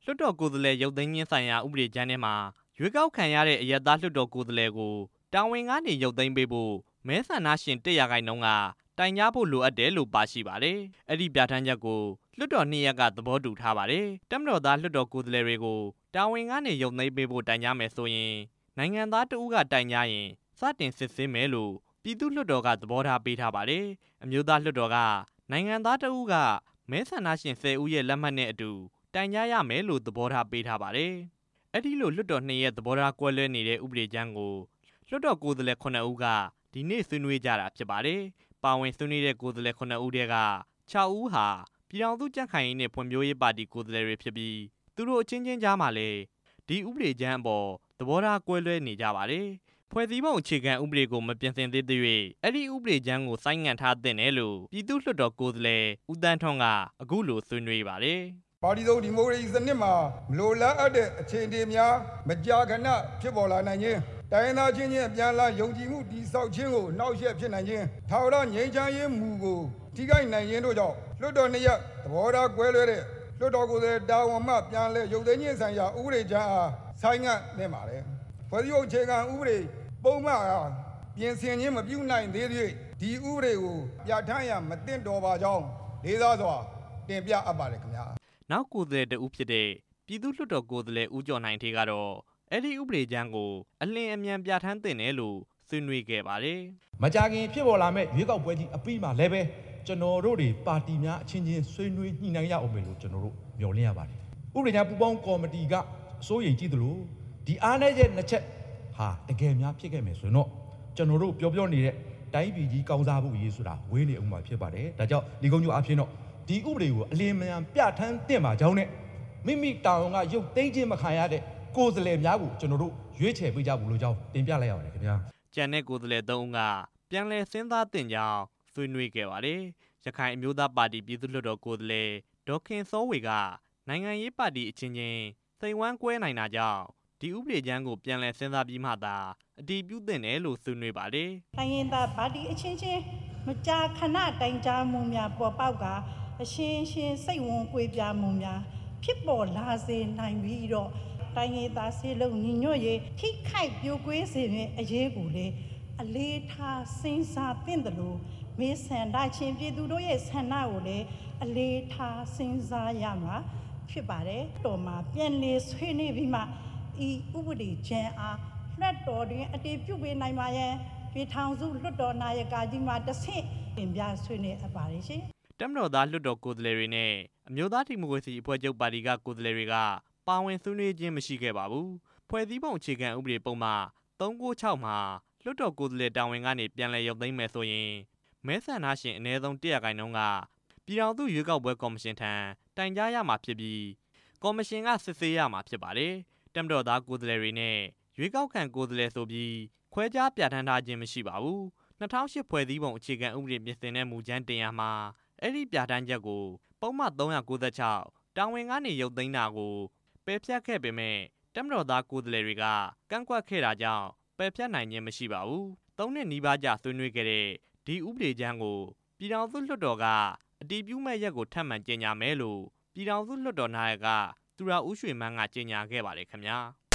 လွှတ်တော်ကိုယ်စားလှယ်ရုပ်သိမ်းခြင်းဆိုင်ရာဥပဒေကြမ်းထဲမှာရွေးကောက်ခံရတဲ့အရပ်သားလွှတ်တော်ကိုယ်စားလှယ်ကိုတာဝန်ကနေရုပ်သိမ်းပေးဖို့မဲဆန္ဒရှင်100%ကတိုင်ကြားဖို့လိုအပ်တယ်လို့ပါရှိပါတယ်။အဲ့ဒီပြဋ္ဌာန်းချက်ကိုလွှတ်တော်2ရပ်ကသဘောတူထားပါတယ်။တပ်မတော်သားလွှတ်တော်ကိုယ်စားလှယ်တွေကိုတာဝန်ကနေရုပ်သိမ်းပေးဖို့တိုင်ကြားမယ်ဆိုရင်နိုင်ငံသားတဦးကတိုင်ကြားရင်စတင်စစ်ဆေးမယ်လို့ပြည်သူ့လွှတ်တော်ကသဘောထားပေးထားပါတယ်။အမျိုးသားလွှတ်တော်ကနိုင်ငံသားတဦးကမဲဆန္ဒရှင်10ဦးရဲ့လက်မှတ်နဲ့အတူတိုင်ကြားရမယ်လို့သဘောထားပေးထားပါတယ်။အဲ့ဒီလိုလွှတ်တော်2ရပ်သဘောထားကွဲလွဲနေတဲ့ဥပဒေကြမ်းကိုလွှတ်တော်ကိုယ်စားလှယ်9ဦးကဒီနေ့ဆွေးနွေးကြတာဖြစ်ပါတယ်။ပါဝင်ဆွေးနွေးတဲ့ကိုယ်စားလှယ်9ဦးတည်းက6ဦးဟာပြည်ထောင်စုကြံ့ခိုင်ရေးနဲ့ဖွံ့ဖြိုးရေးပါတီကိုယ်စားလှယ်တွေဖြစ်ပြီးသူတို့အချင်းချင်းကြားမှာလည်းဒီဥပဒေကြမ်းအပေါ်သဘောထားကွဲလွဲနေကြပါတယ်။ဖွဲ့စည်းပုံအခြေခံဥပဒေကိုမပြင်ဆင်သေးသေး၍အဲ့ဒီဥပဒေကြမ်းကိုဆိုင်းငံ့ထားသင့်တယ်လို့ပြည်သူ့လွှတ်တော်ကိုယ်စားလှယ်ဦးတန်းထွန်းကအခုလိုဆွေးနွေးပါတယ်။ပါတီစုံဒီမိုကရေစီစနစ်မှာမလိုလားအပ်တဲ့အခြေအနေများမကြာခဏဖြစ်ပေါ်လာနိုင်ခြင်းတိုင်းရင်းသားချင်းအပြန်အလှန်ယုံကြည်မှုတည်ဆောက်ခြင်းကိုနှောက်ယှက်ဖြစ်နိုင်ခြင်းထာဝရငြိမ်းချမ်းရေးမူကိုထိခိုက်နိုင်ခြင်းတို့ကြောင့်လွှတ်တော်2ရပ်သဘောထားကွဲလွဲတဲ့လွှတ်တော်ကိုယ်စားလှယ်တာဝန်မှပြန်လဲရုပ်သိမ်းခြင်းဆိုင်ရာဥပဒေကြမ်းအားဆိုင်းငံ့နေပါတယ်။ဖွဲ့စည်းပုံအခြေခံဥပဒေပုံမှန်အားပြင်ဆင်ခြင်းမပြုနိုင်သေးသေးဒီဥပဒေကိုပြဋ္ဌာန်းရန်မသင့်တော်ပါကြောင်းလေးစားစွာတင်ပြအပ်ပါတယ်ခင်ဗျာ။နောက်ကိုယ်စားလှယ်တဦးဖြစ်တဲ့ပြည်သူ့လွှတ်တော်ကိုယ်စားလှယ်ဦးကျော်နိုင်ထေးကတော့အဲ့ဒီဥပဒေကြမ်းကိုအလင်းအမြန်ပြဋ္ဌာန်းသင့်တယ်လို့ဆွေးနွေးခဲ့ပါတယ်။မကြာခင်ဖြစ်ပေါ်လာမဲ့ရွေးကောက်ပွဲကြီးအပြီးမှာလည်းပဲကျွန်တော်တို့တွေပါတီများအချင်းချင်းဆွေးနွေးညှိနှိုင်းရအောင်မယ်လို့ကျွန်တော်တို့မျှော်လင့်ရပါတယ်။ဥပဒေကြမ်းပူးပေါင်းကော်မတီကအစိုးရကြည့်သလိုဒီအားနည်းချက်2ချက်ဟာတကယ်များဖြစ်ခဲ့မယ်ဆိုရင်တော့ကျွန်တော်တို့ပြောနေတဲ့တိုင်းပြည်ကြီးကောင်းစားဖို့ရေးဆိုတာဝေးနေအောင်မှာဖြစ်ပါတယ်။ဒါကြောင့်ဒီကုန်းကျိုးအဖြစ်တော့ဒီဥပဒေကိုအလင်းအမြန်ပြဋ္ဌာန်းသင့်ပါကြောင်းနဲ့မိမိတာဝန်ကရုပ်သိမ်းခြင်းမခံရတဲ့ကိုယ်စားလှယ်များကိုကျွန်တော်တို့ရွေးချယ်ပေးကြဘူးလို့ကြောင်းတင်ပြလိုက်ရပါတယ်ခင်ဗျာ။ကျန်တဲ့ကိုယ်စားလှယ်3ဦးကပြန်လည်စဉ်းစားသင့်ကြောင်းဆွေးနွေးခဲ့ပါတယ်။ရခိုင်အမျိုးသားပါတီပြည်သူ့လွှတ်တော်ကိုယ်စားလှယ်ဒေါခင်စောဝေကနိုင်ငံရေးပါတီအချင်းချင်းစိန်ဝမ်းကွဲနိုင်တာကြောင့်ဒီဥပဒေကြမ်းကိုပြန်လည်စဉ်းစားပြီးမှသာအတည်ပြုသင့်တယ်လို့ဆွေးနွေးပါတယ်။တိုင်းရင်းသားပါတီအချင်းချင်းမကြာခဏတိုင်ကြားမှုများပေါ်ပေါက်ကအချင်းချင်းစိတ်ဝင်ကွဲပြားမှုများဖြစ်ပေါ်လာစေနိုင်ပြီးတော့တိုင်းရင်းသားစေလုံးညီညွတ်ရေးထိခိုက်ပြိုကွဲစေတဲ့အရေးကိုလေအလေးထားစဉ်းစားသင့်တယ်လို့မေဆန္ဒချင်းပြည်သူတို့ရဲ့ဆန္ဒကိုလည်းအလေးထားစဉ်းစားရမှာဖြစ်ပါတယ်။တော်မှာပြန်လည်ဆွေးနွေးပြီးမှဤဥပဒေကြမ်းအားလွှတ်တော်တွင်အတည်ပြုပေးနိုင်ပါရန်ပြည်ထောင်စုလွှတ်တော်နာယကကြီးမှတဆင့်တင်ပြဆွေးနွေးအပ်ပါတယ်ရှင်။တပ်မတော်သားလွှတ်တော်ကိုယ်စားလှယ်တွေနဲ့အမျိုးသားဒီမိုကရေစီအဖွဲ့ချုပ်ပါတီကကိုယ်စားလှယ်တွေကပါဝင်ဆွေးနွေးခြင်းမရှိခဲ့ပါဘူး။ဖွဲ့စည်းပုံအခြေခံဥပဒေပုံမှ396မှာလွှတ်တော်ကိုယ်စားလှယ်တာဝန်ကနေပြန်လည်ရုပ်သိမ်းမယ်ဆိုရင်မဲဆန္ဒရှင်အနည်းဆုံး100%ကပြည်ထောင်စုရွေးကောက်ပွဲကော်မရှင်ထံတိုင်ကြားရမှာဖြစ်ပြီးကော်မရှင်ကစစ်ဆေးရမှာဖြစ်ပါတယ်။တပ်မတော်သားကိုယ်စားလှယ်တွေနဲ့ရွေးကောက်ခံကိုယ်စားလှယ်ဆိုပြီးခွဲခြားပြဋ္ဌာန်းထားခြင်းမရှိပါဘူး။2008ဖွဲ့စည်းပုံအခြေခံဥပဒေပြင်ဆင်တဲ့မူကြမ်းတင်ရမှာအဲ့ဒီပြဋ္ဌာန်းချက်ကိုပုံမှန်396တာဝန်ကနေရုပ်သိမ်းတာကိုပယ်ဖျက်ခဲ့ပေမဲ့တပ်မတော်သားကိုယ်စားလှယ်တွေကကန့်ကွက်ခဲ့တာကြောင့်ပယ်ဖျက်နိုင်ခြင်းမရှိပါဘူး။3နှစ်နီးပါးကြာဆွေးနွေးခဲ့တဲ့ဒီဥပဒေကြမ်းကိုပြည်ထောင်စုလွှတ်တော်ကအတည်ပြုမဲ့ရက်ကိုထပ်မံကြေညာမယ်လို့ပြည်ထောင်စုလွှတ်တော်နာယကသူရဦးရွှေမန်းကကြေညာခဲ့ပါတယ်ခင်ဗျာ။